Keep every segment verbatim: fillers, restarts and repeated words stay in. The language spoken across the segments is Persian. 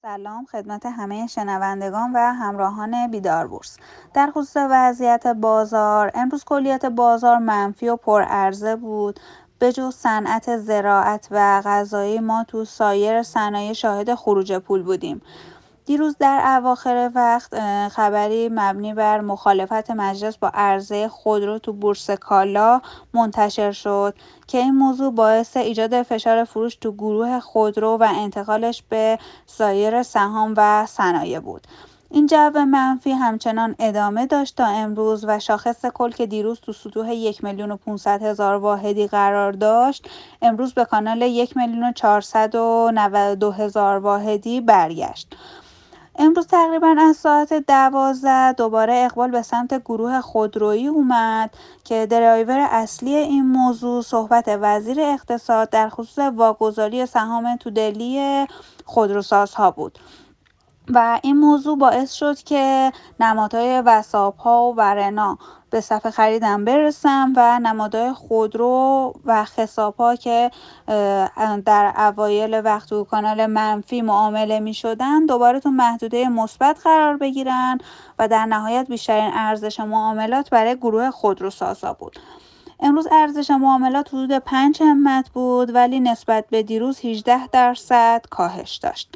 سلام خدمت همه شنوندگان و همراهان بیدار بورس. در خصوص وضعیت بازار، امروز کلیات بازار منفی و پرعرضه بود. به جز صنعت زراعت و غذایی ما تو سایر صنایع شاهد خروج پول بودیم. دیروز در اواخر وقت خبری مبنی بر مخالفت مجلس با عرضه خودرو تو بورس کالا منتشر شد که این موضوع باعث ایجاد فشار فروش تو گروه خودرو و انتقالش به سایر سهام و صنایع بود. این جو منفی همچنان ادامه داشت تا امروز و شاخص کل که دیروز تو سطوح یک میلیون و پانصد هزار واحدی قرار داشت امروز به کانال یک میلیون و چهارصد و نود و دو هزار واحدی برگشت. امروز تقریبا از ساعت دوازده دوباره اقبال به سمت گروه خودرویی اومد که درایور اصلی این موضوع صحبت وزیر اقتصاد در خصوص واگذاری سهام تودلی خودروسازها بود و این موضوع باعث شد که نمادهای وساپ‌ها و ورنا به صف خریدن برسن و نمادهای خودرو و خساپ‌ها که در اوایل وقت تو کانال منفی معامله می شدن دوباره تو محدوده مثبت قرار بگیرن و در نهایت بیشترین ارزش معاملات برای گروه خودروسازها بود. امروز ارزش معاملات حدود پنج همت بود ولی نسبت به دیروز هجده درصد کاهش داشت.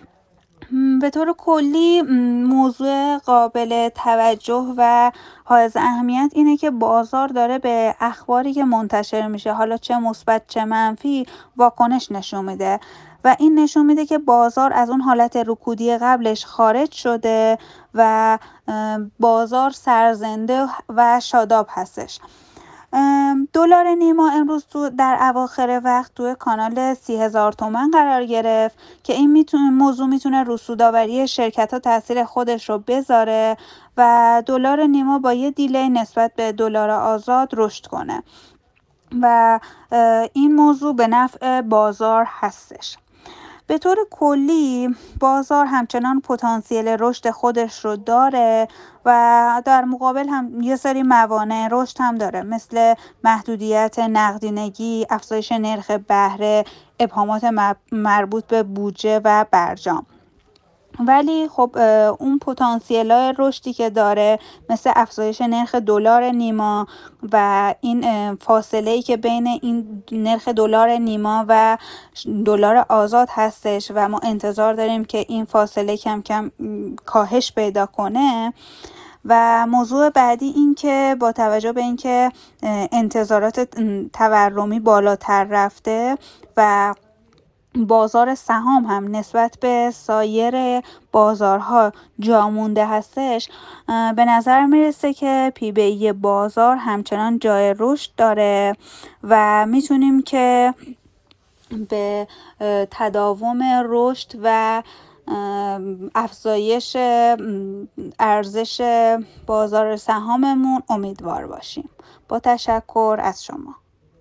به طور کلی موضوع قابل توجه و حائز اهمیت اینه که بازار داره به اخباری که منتشر میشه حالا چه مثبت چه منفی واکنش نشون میده و این نشون میده که بازار از اون حالت رکودی قبلش خارج شده و بازار سرزنده و شاداب هستش. دلار نیما امروز تو در اواخر وقت توی کانال سی هزار تومان قرار گرفت که این میتونه موضوع میتونه رو سودآوری شرکت ها تاثیر خودش رو بذاره و دلار نیما با یه دیلی نسبت به دلار آزاد رشد کنه و این موضوع به نفع بازار هستش. به طور کلی بازار همچنان پتانسیل رشد خودش رو داره و در مقابل هم یه سری موانع رشد هم داره مثل محدودیت نقدینگی، افزایش نرخ بهره، ابهامات مربوط به بودجه و برجام. ولی خب اون پتانسیل‌های رشدی که داره مثل افزایش نرخ دلار نیما و این فاصله‌ای که بین این نرخ دلار نیما و دلار آزاد هستش و ما انتظار داریم که این فاصله کم کم کاهش پیدا کنه. و موضوع بعدی این که با توجه به اینکه انتظارات تورمی بالاتر رفته و بازار سهام هم نسبت به سایر بازارها جا مونده هستش، به نظر میرسه که پی بی ای بازار همچنان جای رشد داره و میتونیم که به تداوم رشد و افزایش ارزش بازار سهاممون امیدوار باشیم. با تشکر از شما.